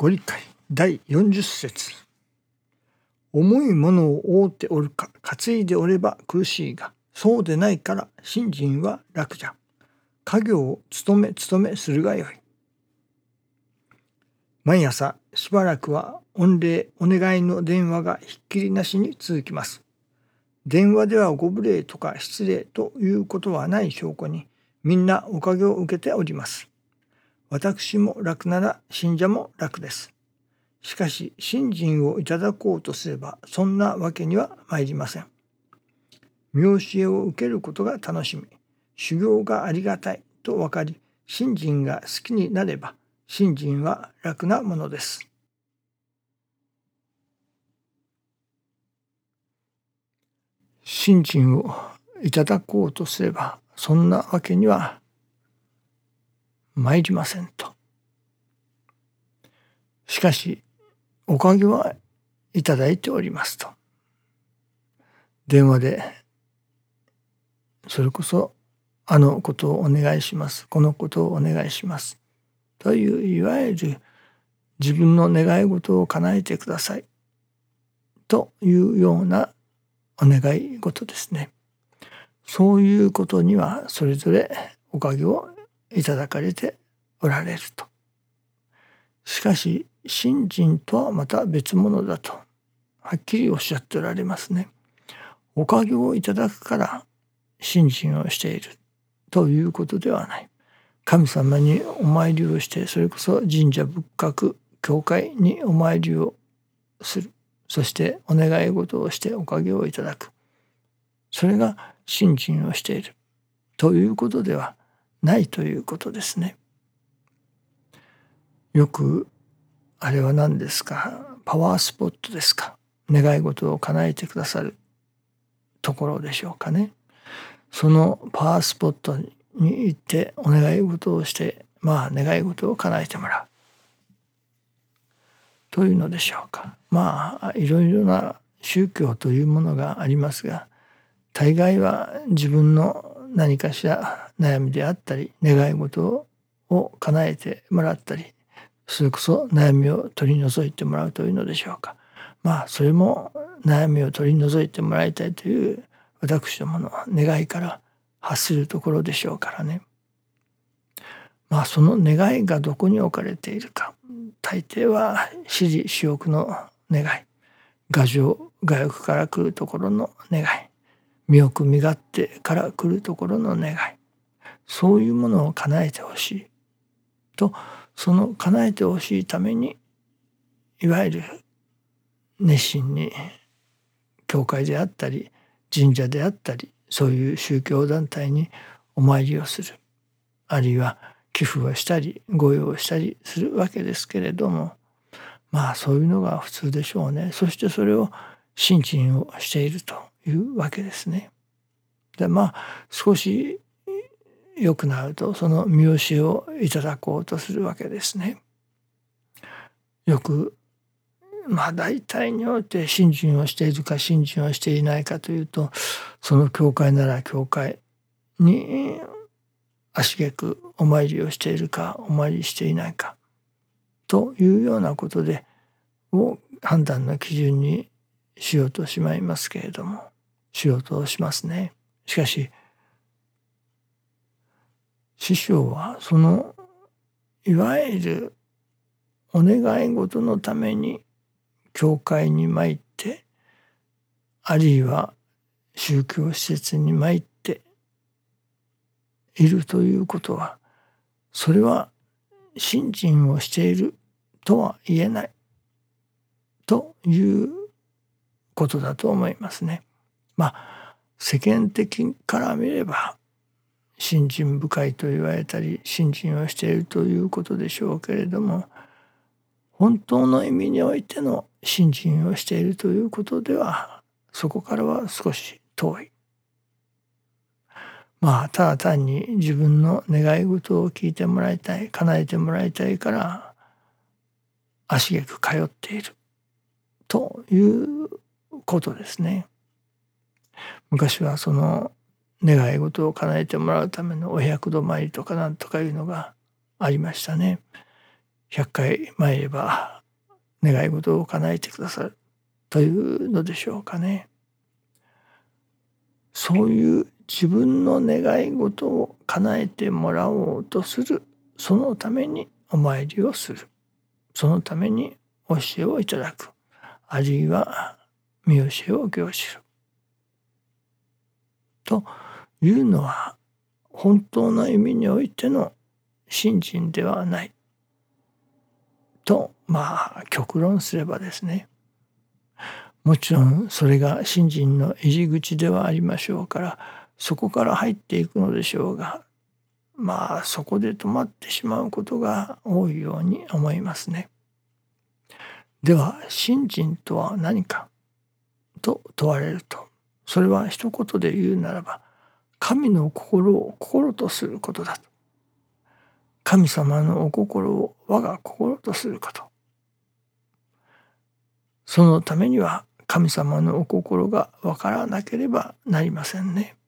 ご理解第40節。重いものを負っておるか担いでおれば苦しいが、そうでないから信心は楽じゃ。家業を務めするがよい。毎朝しばらくは御礼お願いの電話がひっきりなしに続きます。電話ではご無礼とか失礼ということはない証拠に、みんなおかげを受けております。私も楽なら信者も楽です。しかし信心をいただこうとすればそんなわけには参りません。見教えを受けることが楽しみ、修行がありがたいと分かり、信心が好きになれば信心は楽なものです。信心をいただこうとすればそんなわけには参りませんと。しかしおかげはいただいておりますと。電話でそれこそあのことをお願いします、このことをお願いしますといういわゆる自分の願い事を叶えてくださいというようなお願い事ですね。そういうことにはそれぞれおかげをいただかれておられると。しかし信心とはまた別物だとはっきりおっしゃっておられますね。おかげをいただくから信心をしているということではない。神様にお参りをして、それこそ神社仏閣教会にお参りをする、そしてお願い事をしておかげをいただく、それが信心をしているということではないということですね。よくあれは何ですか、パワースポットですか、願い事を叶えてくださるところでしょうかね。そのパワースポットに行ってお願い事をして、願い事を叶えてもらうというのでしょうか。いろいろな宗教というものがありますが、大概は自分の何かしら悩みであったり願い事を叶えてもらったり、それこそ悩みを取り除いてもらうというのでしょうか。それも悩みを取り除いてもらいたいという私どもの願いから発するところでしょうからね。その願いがどこに置かれているか、大抵は私利私欲の願い、我情我欲から来るところの願い、身よく身勝手から来るところの願い、そういうものを叶えてほしいと、その叶えてほしいためにいわゆる熱心に教会であったり神社であったり、そういう宗教団体にお参りをする、あるいは寄付をしたり御用をしたりするわけですけれども、そういうのが普通でしょうね。そしてそれを信心をしているというわけですね。で少し良くなるとその見教えをいただこうとするわけですね。よく大体において信心をしているか信心をしていないかというと、その教会なら教会に足げくお参りをしているかお参りしていないかというようなことでを判断の基準にしようとしまいますけれども、しようとしますね。しかし師匠はそのいわゆるお願い事のために教会に参って、あるいは宗教施設に参っているということは、それは信心をしているとは言えないということだと思いますね。世間的から見れば信心深いと言われたり信心をしているということでしょうけれども、本当の意味においての信心をしているということではそこからは少し遠い。ただ単に自分の願い事を聞いてもらいたい、叶えてもらいたいから足げく通っているということですね。昔はその願い事を叶えてもらうためのお百度参りとかなんとかいうのがありましたね。 100回参れば願い事を叶えてくださるというのでしょうかね。そういう自分の願い事を叶えてもらおうとする、そのためにお参りをする、そのために教えをいただく、あるいは見教えを行しるというのは、本当の意味においての信心ではないと、極論すればですね、もちろんそれが信心の入り口ではありましょうから、そこから入っていくのでしょうが、そこで止まってしまうことが多いように思いますね。では信心とは何かと問われると、それは一言で言うならば、神の心を心とすることだと。神様のお心を我が心とすること。そのためには神様のお心がわからなければなりませんね。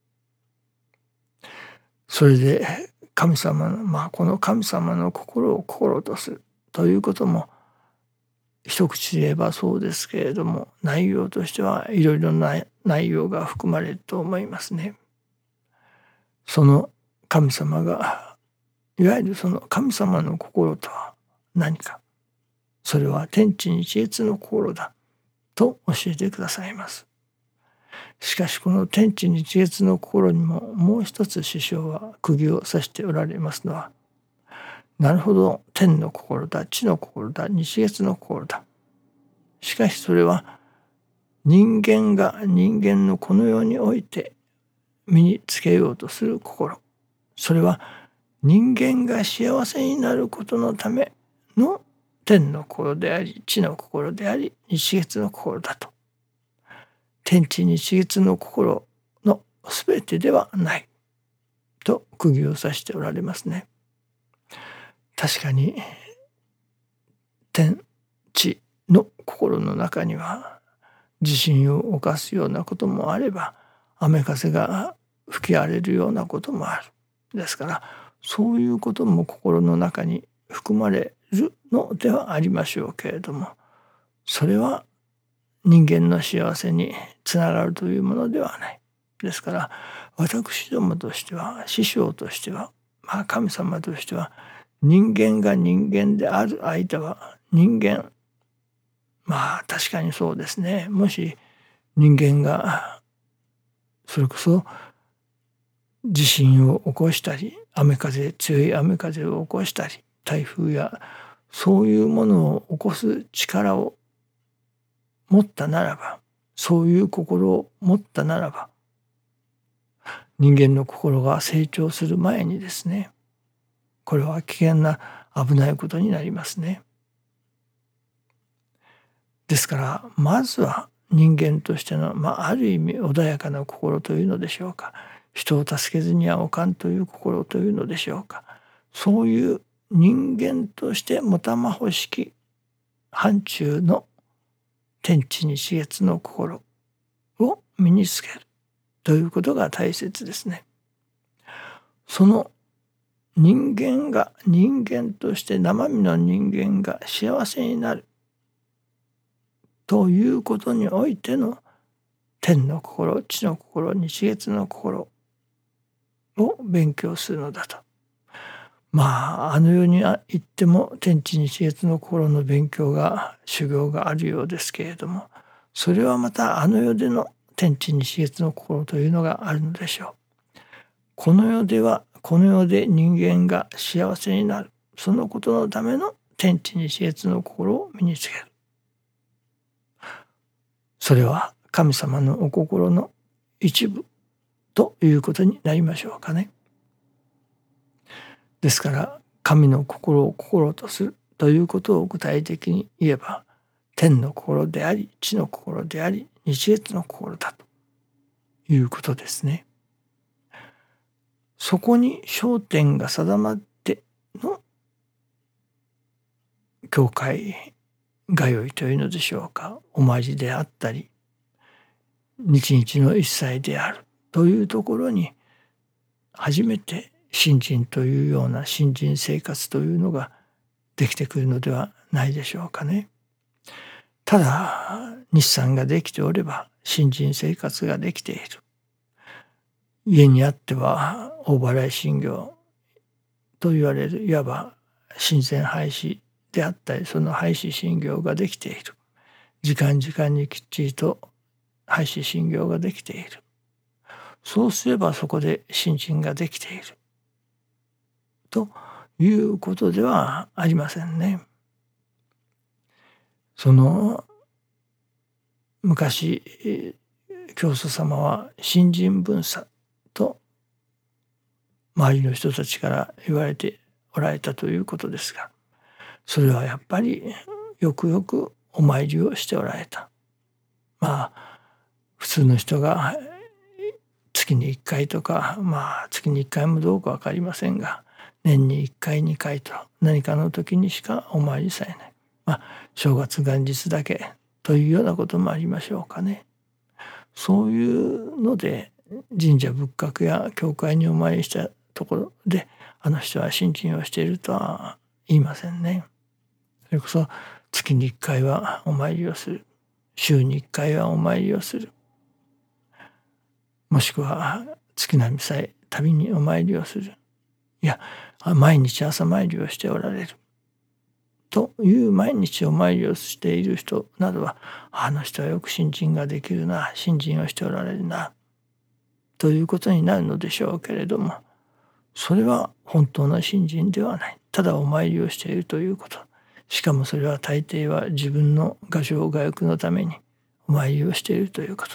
それで神様の、この神様の心を心とするということも、一口で言えばそうですけれども、内容としてはいろいろな内容が含まれると思いますね。その神様が、いわゆるその神様の心とは何か。それは天地日月の心だと教えてくださいます。しかしこの天地日月の心にももう一つ師匠は釘を刺しておられますのは、なるほど、天の心だ、地の心だ、日月の心だ。しかしそれは人間が人間のこの世において身につけようとする心。それは人間が幸せになることのための天の心であり、地の心であり、日月の心だと。天地日月の心のすべてではないと釘を刺しておられますね。確かに天地の心の中には地震を侵すようなこともあれば、雨風が吹き荒れるようなこともある。ですからそういうことも心の中に含まれるのではありましょうけれども、それは人間の幸せにつながるというものではない。ですから私どもとしては、師匠としては、神様としては、人間が人間である間は人間、確かにそうですね。もし人間がそれこそ地震を起こしたり、強い雨風を起こしたり、台風やそういうものを起こす力を持ったならば、そういう心を持ったならば、人間の心が成長する前にですね、これは危険な危ないことになりますね。ですからまずは人間としての、ある意味穏やかな心というのでしょうか、人を助けずにはおかんという心というのでしょうか、そういう人間としてもたまほしき範疇の天地日月の心を身につけるということが大切ですね。その人間が人間として生身の人間が幸せになるということにおいての天の心、地の心、日月の心を勉強するのだと。あの世に行っても天地日月の心の勉強が修行があるようですけれども、それはまたあの世での天地日月の心というのがあるのでしょう。この世ではこの世で人間が幸せになる、そのことのための天地日月の心を身につける。それは神様のお心の一部ということになりましょうかね。ですから神の心を心とするということを具体的に言えば、天の心であり、地の心であり、日月の心だということですね。そこに焦点が定まっての教会通いというのでしょうか、お参りであったり、日々の一切であるというところに、初めて信心というような信心生活というのができてくるのではないでしょうかね。ただ日産ができておれば信心生活ができている。家にあっては大払い信行と言われるいわば神前廃止であったりその廃止信行ができている。時間にきっちりと廃止信行ができている。そうすればそこで信心ができているということではありませんね。その昔教祖様は信心分差と周りの人たちから言われておられたということですが、それはやっぱりよくよくお参りをしておられた。普通の人が月に1回とか月に1回もどうか分かりませんが年に1回2回と何かの時にしかお参りされない。正月元日だけというようなこともありましょうかね。そういうので神社仏閣や教会にお参りしたところであの人は信心をしているとは言いませんね。それこそ月に1回はお参りをする。週に1回はお参りをする。もしくは月並みさえ旅にお参りをする。いや毎日朝参りをしておられる。という毎日お参りをしている人などはあの人はよく信心ができるな、信心をしておられるなということになるのでしょうけれども、それは本当の信心ではない。ただお参りをしているということ。しかもそれは大抵は自分の我生我欲のためにお参りをしているということ。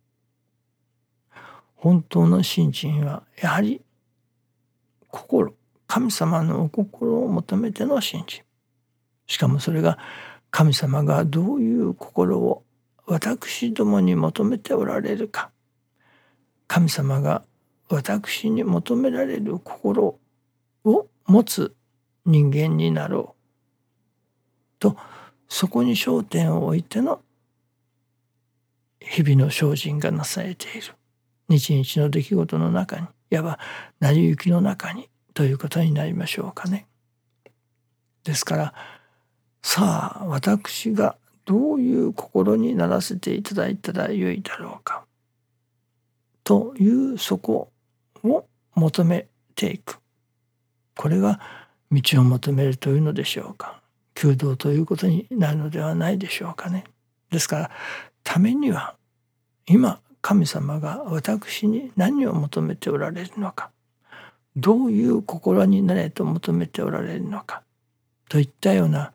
本当の信心はやはり心、神様のお心を求めての信心。しかもそれが神様がどういう心を私どもに求めておられるか、神様が私に求められる心を持つ人間になろうと、そこに焦点を置いての日々の精進がなされている。日々の出来事の中に、いわば成り行きの中にということになりましょうかね。ですからさあ私がどういう心にならせていただいたらよいだろうかというそこを求めていく。これが道を求めるというのでしょうか。求道ということになるのではないでしょうかね。ですからためには今神様が私に何を求めておられるのか、どういう心になれと求めておられるのかといったような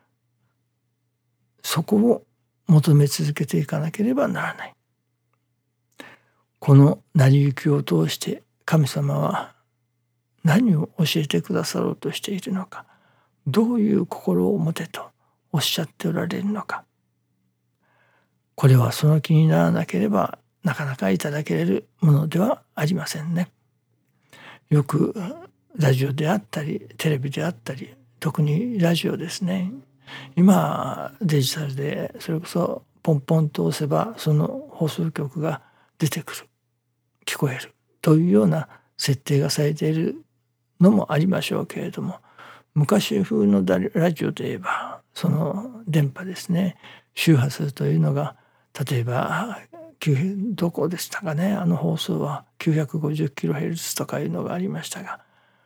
そこを求め続けていかなければならない。この成り行きを通して神様は何を教えてくださろうとしているのか、どういう心を持てとおっしゃっておられるのか、これはその気にならなければなかなかいただけれるものではありませんね。よくラジオであったりテレビであったり、特にラジオですね。今デジタルでそれこそポンポンと押せばその放送局が出てくる、聞こえるというような設定がされているのもありましょうけれども、昔風のラジオで言えばその電波ですね、周波数というのが例えばどこでしたかね、あの放送は 950kHz とかいうのがありましたが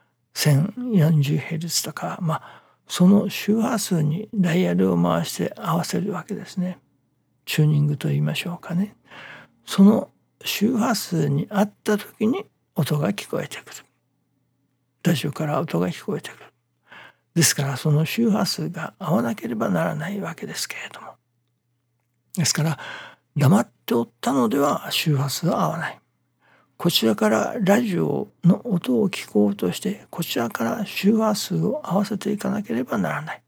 1040Hz とかその周波数にダイヤルを回して合わせるわけですね。チューニングと言いましょうかね。その周波数に合った時に音が聞こえてくる。ラジオから音が聞こえてくる。ですからその周波数が合わなければならないわけですけれども。ですから黙っておったのでは周波数は合わない。こちらからラジオの音を聞こうとしてこちらから周波数を合わせていかなければならない。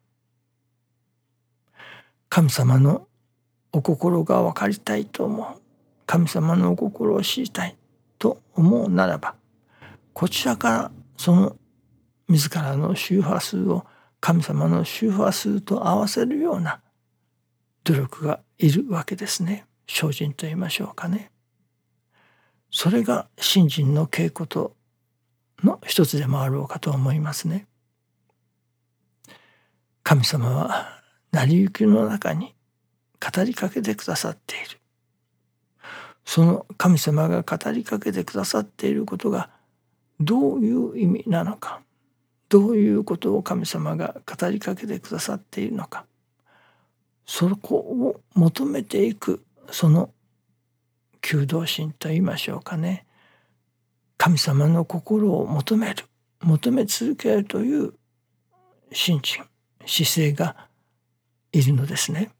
神様のお心が分かりたいと思う、神様のお心を知りたいと思うならば、こちらからその自らの周波数を神様の周波数と合わせるような努力がいるわけですね。精進と言いましょうかね。それが信心の稽古との一つでもあろうかと思いますね。 神様は成り行きの中に語りかけてくださっている。その神様が語りかけてくださっていることがどういう意味なのか、どういうことを神様が語りかけてくださっているのか、そこを求めていく、その求道心と言いましょうかね。神様の心を求め続けるという心身、姿勢がいるのですね。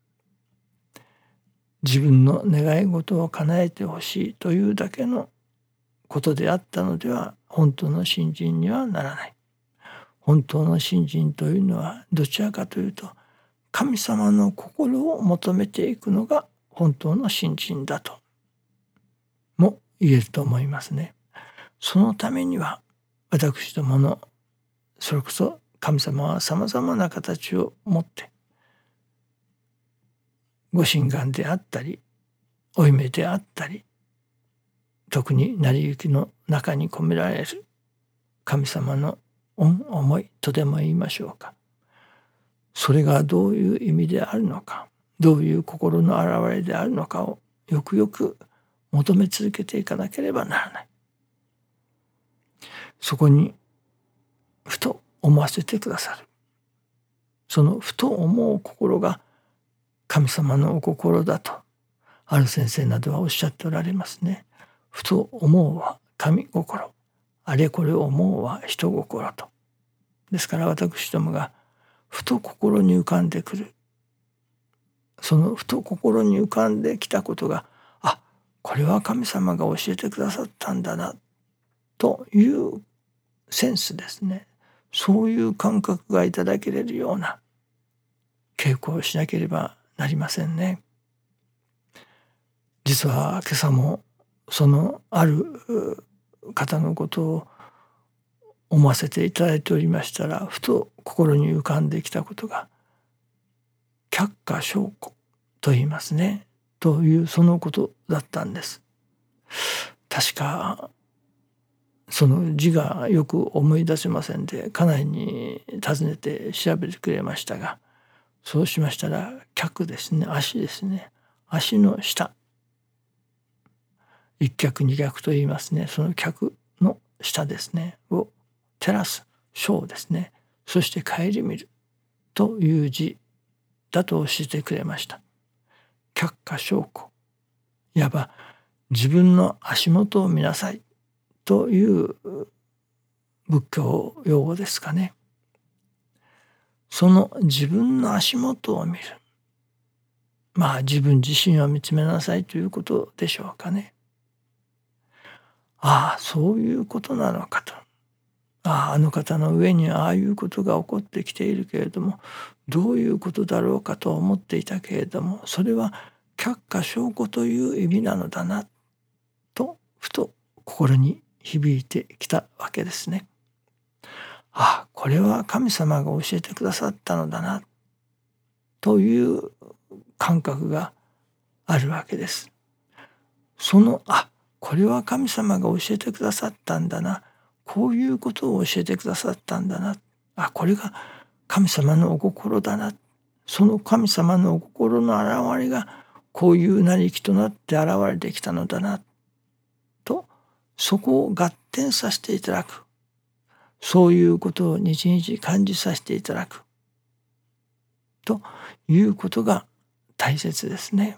自分の願い事を叶えてほしいというだけのことであったのでは本当の信心にはならない。本当の信心というのはどちらかというと神様の心を求めていくのが本当の信心だとも言えると思いますね。そのためには私どものそれこそ神様はさまざまな形を持ってご神願であったり負い目であったり、特に成り行きの中に込められる神様の恩思いとでも言いましょうか。それがどういう意味であるのか、どういう心の表れであるのかをよくよく求め続けていかなければならない。そこにふと思わせてくださる。そのふと思う心が神様のお心だとある先生などはおっしゃっておられますね。ふと思うは神心、あれこれ思うは人心と。ですから私どもがふと心に浮かんでくる、そのふと心に浮かんできたことが、あ、これは神様が教えてくださったんだなというセンスですね。そういう感覚がいただけれるような稽古をしなければなりませんね。実は今朝もそのある方のことを思わせていただいておりましたら、ふと心に浮かんできたことが却下証拠と言いますね、というそのことだったんです。確かその字がよく思い出せませんで、家内に尋ねて調べてくれましたが、そうしましたら脚ですね、足ですね、足の下、一脚二脚と言いますね、その脚の下ですねを照らす章ですね、そして顧みるという字だと教えてくれました。却下証拠、いわば自分の足元を見なさいという仏教用語ですかね。その自分の足元を見る、自分自身を見つめなさいということでしょうかね。ああ、そういうことなのかと。あの方の上にああいうことが起こってきているけれども、どういうことだろうかと思っていたけれども、それは却下証拠という意味なのだなとふと心に響いてきたわけですね。これは神様が教えてくださったのだなという感覚があるわけです。そのこれは神様が教えてくださったんだな、こういうことを教えてくださったんだな、これが神様のお心だな、その神様のお心の現れがこういうなりきとなって現れてきたのだなと、そこを合点させていただく、そういうことを日々感じさせていただくということが大切ですね。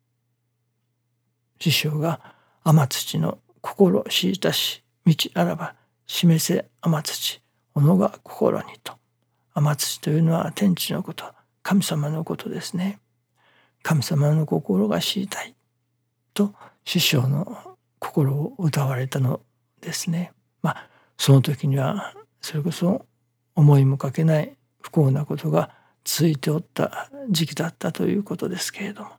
師匠が天土の心しいたし道あらば示せ天土己が心にと。天土というのは天地のこと、神様のことですね。神様の心が知りたいと師匠の心を歌われたのですね。その時にはそれこそ思いもかけない不幸なことが続いておった時期だったということですけれども、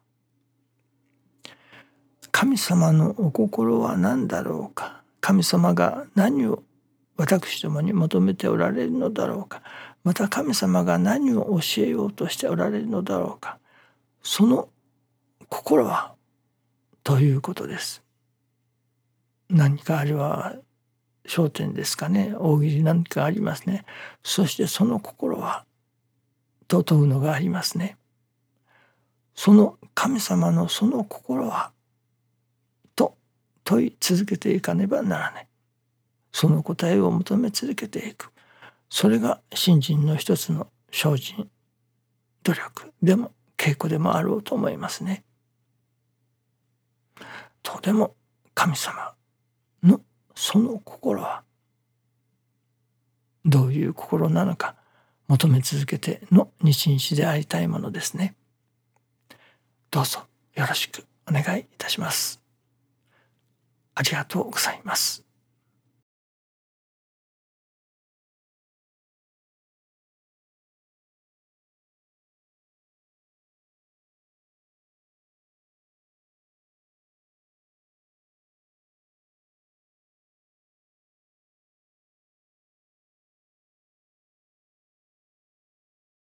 神様のお心は何だろうか、神様が何を私どもに求めておられるのだろうか、また神様が何を教えようとしておられるのだろうか、その心はということです。何かあれは焦点ですかね、大喜利何かありますね。そしてその心はと問うのがありますね。その神様のその心はと問い続けていかねばならない。その答えを求め続けていく。それが信心の一つの精進、努力でも稽古でもあろうと思いますね。とても神様のその心はどういう心なのか求め続けての日日でありたいものですね。どうぞよろしくお願いいたします。ありがとうございます。